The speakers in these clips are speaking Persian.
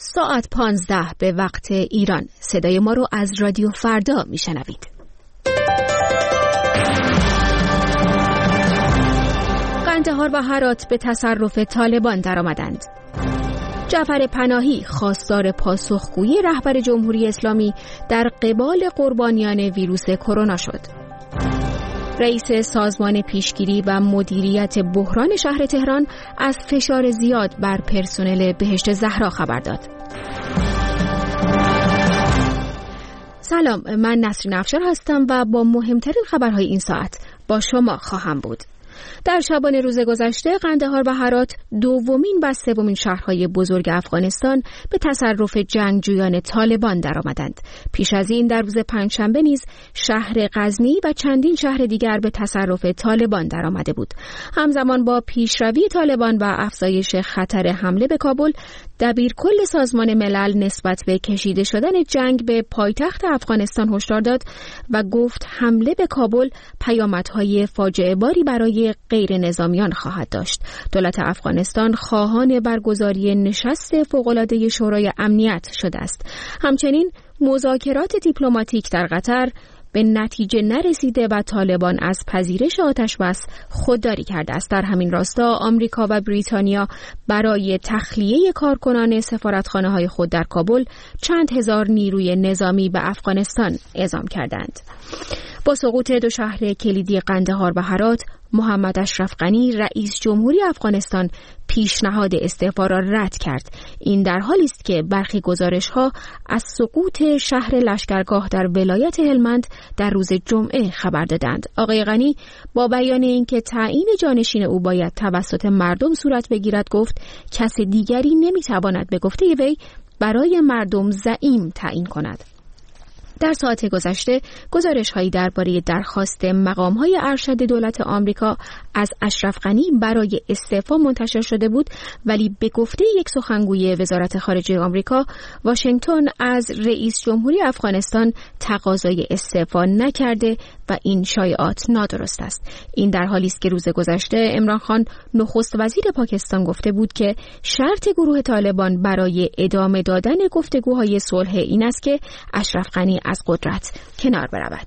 ساعت 15 به وقت ایران. صدای ما رو از رادیو فردا میشنوید. قندهار و هرات به تصرف طالبان درآمدند. جعفر پناهی خواستار پاسخگویی رهبر جمهوری اسلامی در قبال قربانیان ویروس کرونا شد. رئیس سازمان پیشگیری و مدیریت بحران شهر تهران از فشار زیاد بر پرسنل بهشت زهرا خبر داد. سلام، من نسرین افشار هستم و با مهمترین خبرهای این ساعت با شما خواهم بود. در شبانه روز گذشته قندهار و هرات دومین و سومین شهرهای بزرگ افغانستان به تصرف جنگجویان طالبان درآمدند. پیش از این در روز پنجشنبه نیز شهر غزنی و چندین شهر دیگر به تصرف طالبان درآمده بود. همزمان با پیشروی طالبان و افزایش خطر حمله به کابل، دبیرکل سازمان ملل نسبت به کشیده شدن جنگ به پایتخت افغانستان هشدار داد و گفت حمله به کابل پیامدهای فاجعه باری برای غیر نظامیان خواهد داشت. دولت افغانستان خواهان برگزاری نشست فوق‌العاده شورای امنیت شده است. همچنین مذاکرات دیپلماتیک در قطر به نتیجه نرسیده و طالبان از پذیرش آتش‌بس خودداری کرده است. در همین راستا آمریکا و بریتانیا برای تخلیه کارکنان سفارتخانه‌های خود در کابل چند هزار نیروی نظامی به افغانستان اعزام کردند. با سقوط دو شهر کلیدی قندهار و هرات، محمد اشرف غنی رئیس جمهوری افغانستان پیشنهاد استعفا را رد کرد. این در حالی است که برخی گزارش‌ها از سقوط شهر لشکرگاه در ولایت هلمند در روز جمعه خبر دادند. آقای غنی با بیان اینکه تعیین جانشین او باید توسط مردم صورت بگیرد گفت کس دیگری نمی‌تواند به گفته وی برای مردم زعیم تعیین کند. در ساعت گذشته گزارش‌هایی درباره درخواست مقام‌های ارشد دولت آمریکا از اشرف غنی برای استعفا منتشر شده بود، ولی به گفته یک سخنگوی وزارت خارجه آمریکا، واشنگتن از رئیس جمهوری افغانستان تقاضای استعفا نکرده و این شایعات نادرست است. این در حالی است که روز گذشته عمران خان نخست وزیر پاکستان گفته بود که شرط گروه طالبان برای ادامه دادن گفتگوهای صلح این است که اشرف غنی از قدرت کنار برود.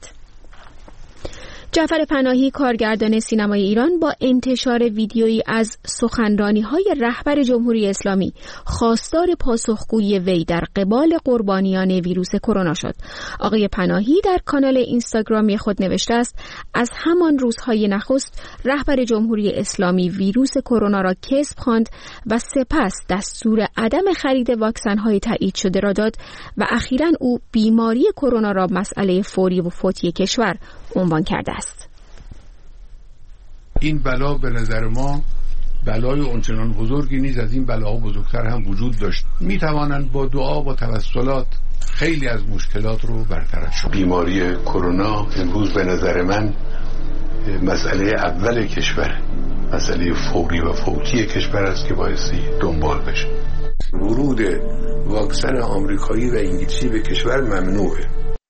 جعفر پناهی کارگردان سینمای ایران با انتشار ویدیویی از سخنرانی‌های رهبر جمهوری اسلامی خواستار پاسخگویی وی در قبال قربانیان ویروس کرونا شد. آقای پناهی در کانال اینستاگرامی خود نوشته است: از همان روزهای نخست رهبر جمهوری اسلامی ویروس کرونا را کذب خواند و سپس دستور عدم خرید واکسن‌های تایید شده را داد و اخیراً او بیماری کرونا را مسئله فوری و فوتی کشور عنوان کرده است. این بلا به نظر ما بلای اونچنان بزرگی نیست، از این بلاها بزرگتر هم وجود داشت. می توانند با دعا و توسلات خیلی از مشکلات رو برطرف شد. بیماری کرونا امروز به نظر من مسئله اول کشور، مسئله فوری و فوتی کشور است که بایستی دنبال بشه. ورود واکسن آمریکایی و انگلیسی به کشور ممنوعه.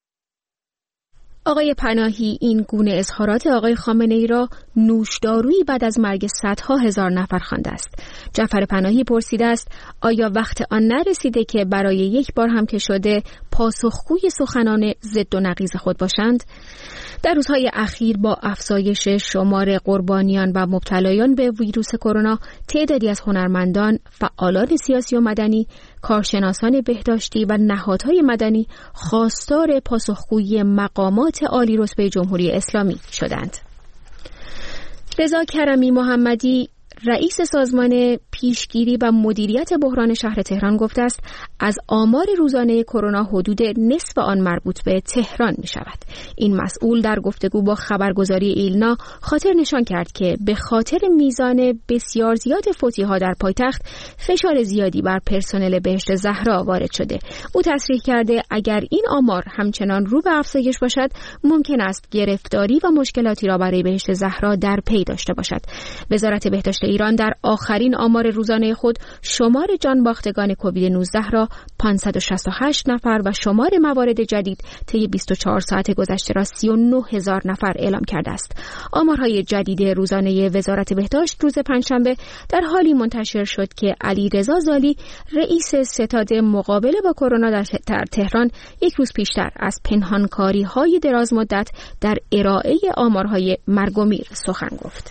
آقای پناهی این گونه اظهارات آقای خامنه‌ای را نوشدارویی بعد از مرگ صدها هزار نفر خوانده است. جعفر پناهی پرسیده است آیا وقت آن نرسیده که برای یک بار هم که شده پاسخگوی سخنان ضد و نقیض خود باشند؟ در روزهای اخیر با افزایش شمار قربانیان و مبتلایان به ویروس کرونا، تعدادی از هنرمندان، فعالان سیاسی و مدنی، کارشناسان بهداشتی و نهادهای مدنی خواستار پاسخگویی مقامات عالی رتبه جمهوری اسلامی شدند. رضا کرمی محمدی رئیس سازمان پیشگیری و مدیریت بحران شهر تهران گفته است از آمار روزانه کرونا حدود نصف آن مربوط به تهران می شود. این مسئول در گفتگو با خبرگزاری ایلنا خاطر نشان کرد که به خاطر میزان بسیار زیاد فوتی‌ها در پایتخت فشار زیادی بر پرسنل بهشت زهرا وارد شده. او تصریح کرده اگر این آمار همچنان رو به افزایش باشد ممکن است گرفتاری و مشکلاتی را برای بهشت زهرا در پی داشته باشد. وزارت بهداشت ایران در آخرین آمار شمار روزانه خود شمار جان باختگان کووید 19 را 568 نفر و شمار موارد جدید طی 24 ساعت گذشته را 39,000 نفر اعلام کرده است. آمارهای جدید روزانه وزارت بهداشت روز پنجشنبه در حالی منتشر شد که علیرضا زالی رئیس ستاد مقابله با کرونا در تهران یک روز پیشتر از پنهانکاری‌های دراز مدت در ارائه آمارهای مرگ و میر سخن گفت.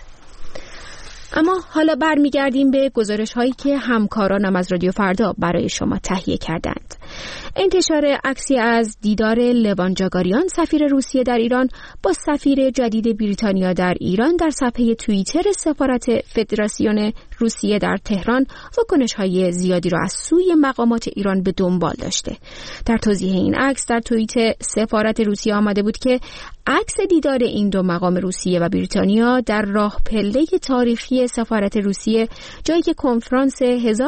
اما حالا برمیگردیم به گزارش‌هایی که همکارانم از رادیو فردا برای شما تهیه کردند. انتشار عکسی از دیدار لوان جاگاریان سفیر روسیه در ایران با سفیر جدید بریتانیا در ایران در صفحه توییتر سفارت فدراسیون روسیه در تهران واکنش‌های زیادی را از سوی مقامات ایران به دنبال داشته. در توضیح این عکس در توییت سفارت روسیه آمده بود که عکس دیدار این دو مقام روسیه و بریتانیا در راه پله تاریخی سفارت روسیه، جایی که کنفرانس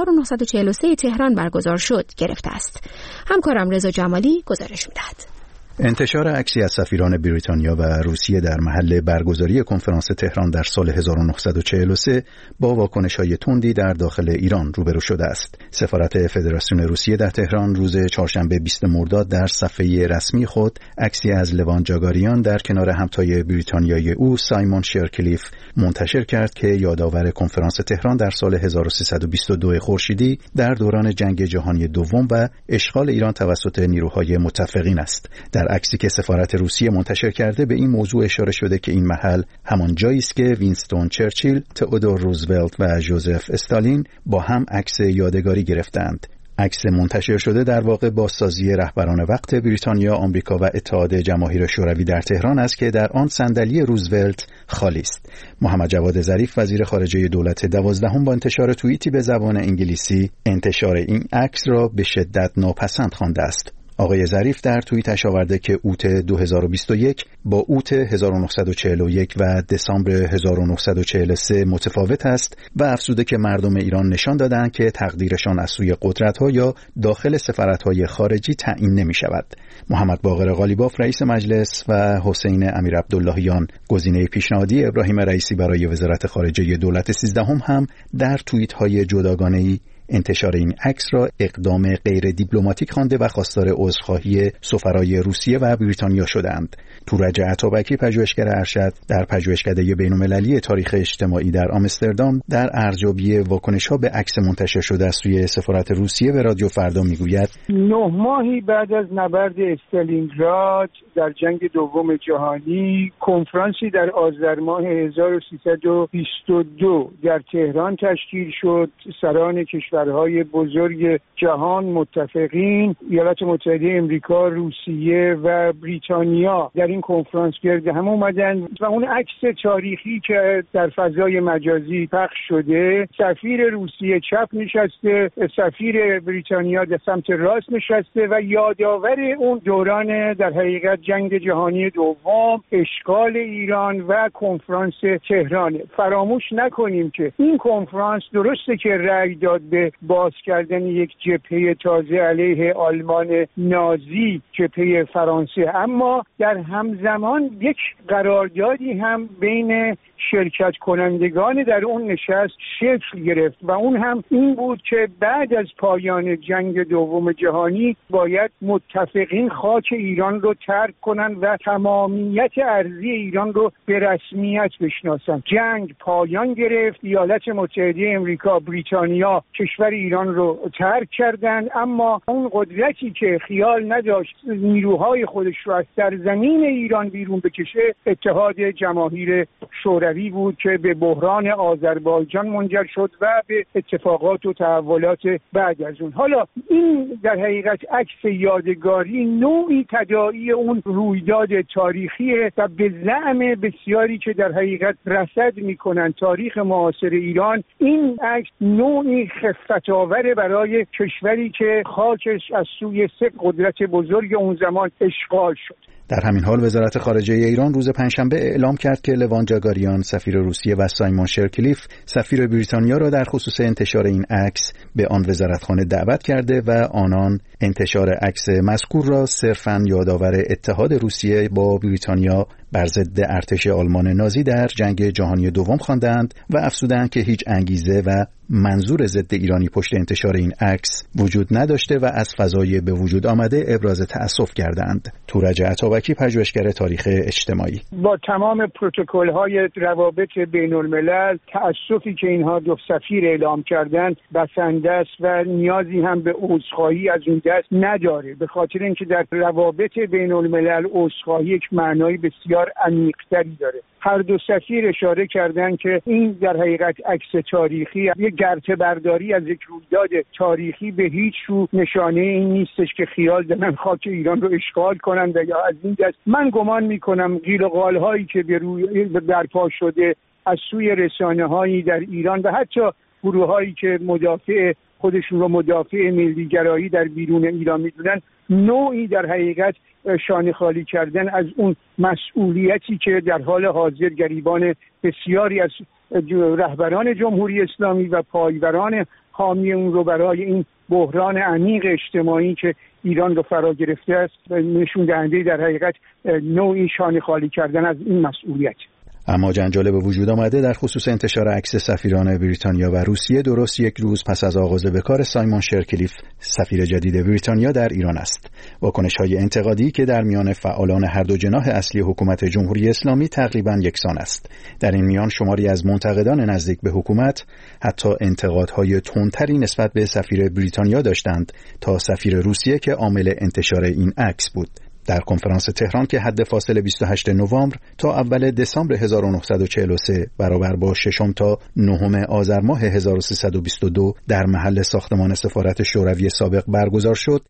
1943 تهران برگزار شد، گرفته است. همکارم رضا جمالی گزارش می‌دهد. انتشار عکسی از سفیران بریتانیا و روسیه در محل برگزاری کنفرانس تهران در سال 1943 با واکنش‌های تندی در داخل ایران روبرو شده است. سفارت فدراسیون روسیه در تهران روز چهارشنبه 20 مرداد در صفحه رسمی خود عکسی از لوان جاگاریان در کنار همتای بریتانیایی او سایمون شرکلیف منتشر کرد که یادآور کنفرانس تهران در سال 1322 خورشیدی در دوران جنگ جهانی دوم و اشغال ایران توسط نیروهای متفقین است. در عکسی که سفارت روسیه منتشر کرده به این موضوع اشاره شده که این محل همان جایی است که وینستون چرچیل، تئودور روزولت و ژوزف استالین با هم عکس یادگاری گرفتند. عکس منتشر شده در واقع بازسازی رهبران وقت بریتانیا، آمریکا و اتحاد جماهیر شوروی در تهران است که در آن صندلی روزولت خالی است. محمد جواد ظریف وزیر خارجه دولت 12 با انتشار توییتی به زبان انگلیسی انتشار این عکس را به شدت ناپسند خوانده است. آقای ظریف در توییتش آورده که اوت 2021 با اوت 1941 و دسامبر 1943 متفاوت است و افزوده که مردم ایران نشان دادند که تقدیرشان از سوی قدرت‌ها یا داخل سفارت‌های خارجی تعیین نمی‌شود. محمد باقر قالیباف رئیس مجلس و حسین امیرعبداللهیان گزینه پیشنهادی ابراهیم رئیسی برای وزارت خارجه دولت 13 هم در توییت‌های جداگانه‌ای انتشار این عکس را اقدام غیر دیپلماتیک خوانده و خواستار عذرخواهی سفرای روسیه و بریتانیا شدند. تورج عطابکی پژوهشگر ارشد در پژوهشکده بین‌المللی تاریخ اجتماعی در آمستردام در ارزیابی واکنش‌ها به عکس منتشر شده از سوی سفارت روسیه به رادیو فردا میگوید 9 ماهی بعد از نبرد استالینگراد در جنگ دوم جهانی کنفرانسی در آذر ماه 1322 در تهران تشکیل شد. سران کشورهای بزرگ جهان متفقین، ایالات متحده امریکا، روسیه و بریتانیا در این کنفرانس گرد هم اومدن و اون عکس تاریخی که در فضای مجازی پخش شده، سفیر روسیه چپ نشسته، سفیر بریتانیا در سمت راست نشسته و یادآور اون دوران در حقیقت جنگ جهانی دوم، اشغال ایران و کنفرانس تهران. فراموش نکنیم که این کنفرانس درسته که رأی داد به باز کردن یک جبهه تازه علیه آلمان نازی، جبهه فرانسه، اما در همزمان یک قراردادی هم بین شرکت کنندگان در اون نشست شکل گرفت و اون هم این بود که بعد از پایان جنگ دوم جهانی باید متفقین خاک ایران رو ترک کنن و تمامیت ارضی ایران رو به رسمیت بشناسن. جنگ پایان گرفت، ایالات متحده امریکا، بریتانیا کشور ایران رو ترک کردند، اما اون قدرتی که خیال نداشت نیروهای خودش رو از سرزمین ایران بیرون بکشه اتحاد جماهیر شوروی بود که به بحران آذربایجان منجر شد و به اتفاقات و تحولات بعد از اون. حالا این در حقیقت عکس یادگاری نوعی تداعی اون رویداد تاریخیه و به زعم بسیاری که در حقیقت رصد میکنن تاریخ معاصر ایران، این عکس نوعی خفت‌آور برای کشوری که خاکش از سوی سه قدرت بزرگ اون زمان اشغال شد. در همین حال وزارت خارجه ایران روز پنجشنبه اعلام کرد که لوان جاگاریان سفیر روسیه و سایمون شرکلیف سفیر بریتانیا را در خصوص انتشار این عکس به آن وزارتخانه دعوت کرده و آنان انتشار عکس مذکور را صرفاً یادآور اتحاد روسیه با بریتانیا بر ضد ارتش آلمان نازی در جنگ جهانی دوم خواندند و افزودند که هیچ انگیزه و منظور ضد ایرانی پشت انتشار این عکس وجود نداشته و از فضای به وجود آمده ابراز تأسف کردند. تورج عطابکی، پژوهشگر تاریخ اجتماعی: با تمام پروتکل‌های روابط بین‌الملل تأسفی که اینها دو سفیر اعلام کردند بسنده است و نیازی هم به عذرخواهی از این دست نداره، به خاطر اینکه در روابط بین‌الملل عذرخواهی یک معنای بسیار عمیق‌تری داره. هر دو سفیر اشاره کردند که این در حقیقت عکس تاریخی، یک گرته برداری از یک رویداد تاریخی به هیچ رو نشانه این نیستش که خیال دارن خاک ایران رو اشغال کنند یا از این دست. من گمان میکنم قیل و قال هایی که به روی برپا شده از سوی رسانه‌هایی در ایران و حتی گروه‌هایی که خودشون رو مدافع ملی‌گرایی در بیرون ایران میدونن، نوعی در حقیقت شانه خالی کردن از اون مسئولیتی که در حال حاضر گریبان بسیاری از رهبران جمهوری اسلامی و پایوران حامی اون رو برای این بحران عمیق اجتماعی که ایران رو فرا گرفته است نشون دهنده در حقیقت نوعی شانه خالی کردن از این مسئولیت. اما جنجال به وجود آمده در خصوص انتشار عکس سفیران بریتانیا و روسیه درست یک روز پس از آغاز به کار سایمون شرکلیف سفیر جدید بریتانیا در ایران است. واکنش‌های انتقادی که در میان فعالان هر دو جناح اصلی حکومت جمهوری اسلامی تقریباً یکسان است. در این میان شماری از منتقدان نزدیک به حکومت حتی انتقادهای تندتری نسبت به سفیر بریتانیا داشتند تا سفیر روسیه که عامل انتشار این عکس بود. در کنفرانس تهران که حد فاصل 28 نوامبر تا اول دسامبر 1943 برابر با 6 تا 9 آذر ماه 1322 در محل ساختمان سفارت شوروی سابق برگزار شد.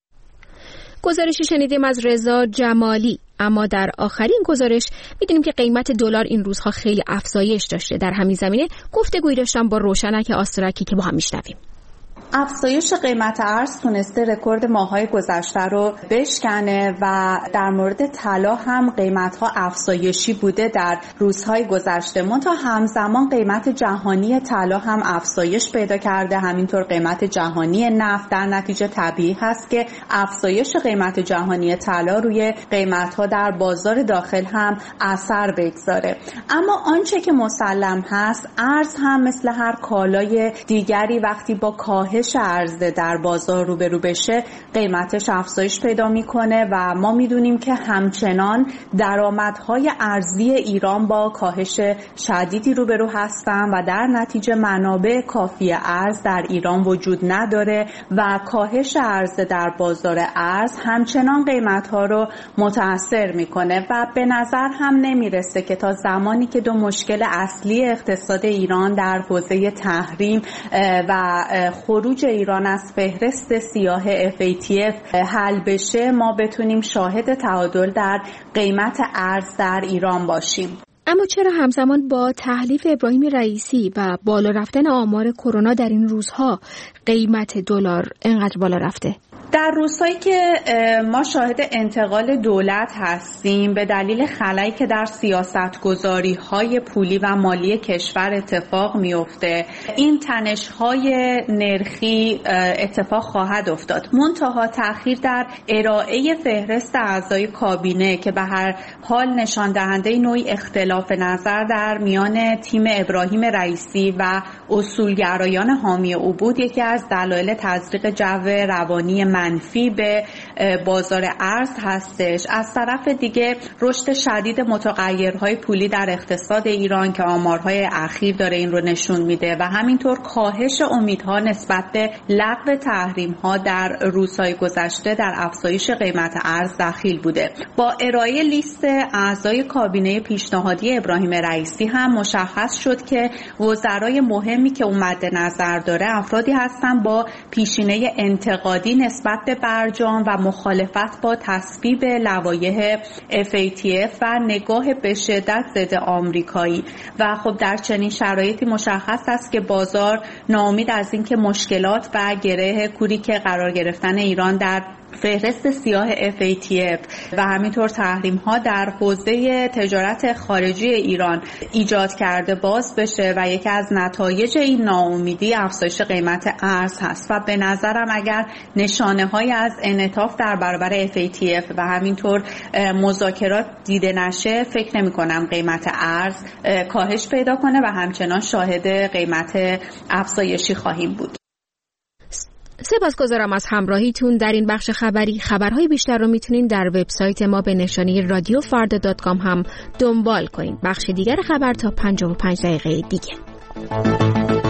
گزارشی شنیدیم از رضا جمالی. اما در آخرین گزارش می‌دونیم که قیمت دلار این روزها خیلی افزایش داشته. در همین زمینه گفتگویی داشتم با روشنک آسترکی که با هم میشنویم. افزایش قیمت ارز تونسته رکورد ماه‌های گذشته رو بشکنه و در مورد طلا هم قیمت‌ها افزایشی بوده در روزهای گذشته. منتها همزمان قیمت جهانی طلا هم افزایش پیدا کرده، همینطور قیمت جهانی نفت. در نتیجه طبیعی هست که افزایش قیمت جهانی طلا روی قیمت‌ها در بازار داخل هم اثر بگذاره. اما آنچه که مسلم هست، ارز هم مثل هر کالای دیگری وقتی با کاهش عرضه در بازار روبرو بشه قیمتش افزایش پیدا میکنه و ما میدونیم که همچنان درآمدهای ارزی ایران با کاهش شدیدی روبرو هستن و در نتیجه منابع کافی ارز در ایران وجود نداره و کاهش عرضه در بازار ارز همچنان قیمتها رو متاثر میکنه و به نظر هم نمیرسه که تا زمانی که دو مشکل اصلی اقتصاد ایران در حوزه تحریم و خروج ایران از فهرست سیاه FATF حل بشه ما بتونیم شاهد تعادل در قیمت ارز در ایران باشیم. اما چرا همزمان با تحلیف ابراهیم رئیسی و بالا رفتن آمار کرونا در این روزها قیمت دلار انقدر بالا رفته؟ در روزهایی که ما شاهد انتقال دولت هستیم به دلیل خلایی که در سیاستگذاری‌های پولی و مالی کشور اتفاق میفته، این تنش‌های نرخی اتفاق خواهد افتاد. منتها تأخیر در ارائه فهرست اعضای کابینه که به هر حال نشان دهنده نوعی اختلاف نظر در میان تیم ابراهیم رئیسی و اصولگرایان حامی او بود، یکی از دلایل تزریق جو روانی منفی به بازار ارز هستش. از طرف دیگه رشد شدید متغیرهای پولی در اقتصاد ایران که آمارهای اخیر داره این رو نشون میده و همینطور کاهش امیدها نسبت به لغو تحریم‌ها در روزهای گذشته در افزایش قیمت ارز دخیل بوده. با ارائه لیست اعضای کابینه پیشنهادی ابراهیم رئیسی هم مشخص شد که وزرای مهمی که مد نظر داره افرادی هستن با پیشینه انتقادی نسبت به برجام و مخالفت با تصویب لوایح FATF و نگاه به شدت ضد آمریکایی و خب در چنین شرایطی مشخص است که بازار ناامید از اینکه مشکلات و گره کوری که قرار گرفتن ایران در فهرست سیاه FATF و همینطور تحریم‌ها در حوزه تجارت خارجی ایران ایجاد کرده باز بشه و یکی از نتایج این ناامیدی افزایش قیمت ارز هست و به نظرم اگر نشانه‌هایی از انعطاف در برابر FATF و همینطور مذاکرات دیده نشه، فکر نمی‌کنم قیمت ارز کاهش پیدا کنه و همچنان شاهد قیمت افزایشی خواهیم بود. سپاسگزارم از همراهیتون در این بخش خبری. خبرهای بیشتر رو میتونین در وبسایت ما به نشانی radiofarda.com هم دنبال کنین. بخش دیگر خبر تا 55 دقیقه دیگه.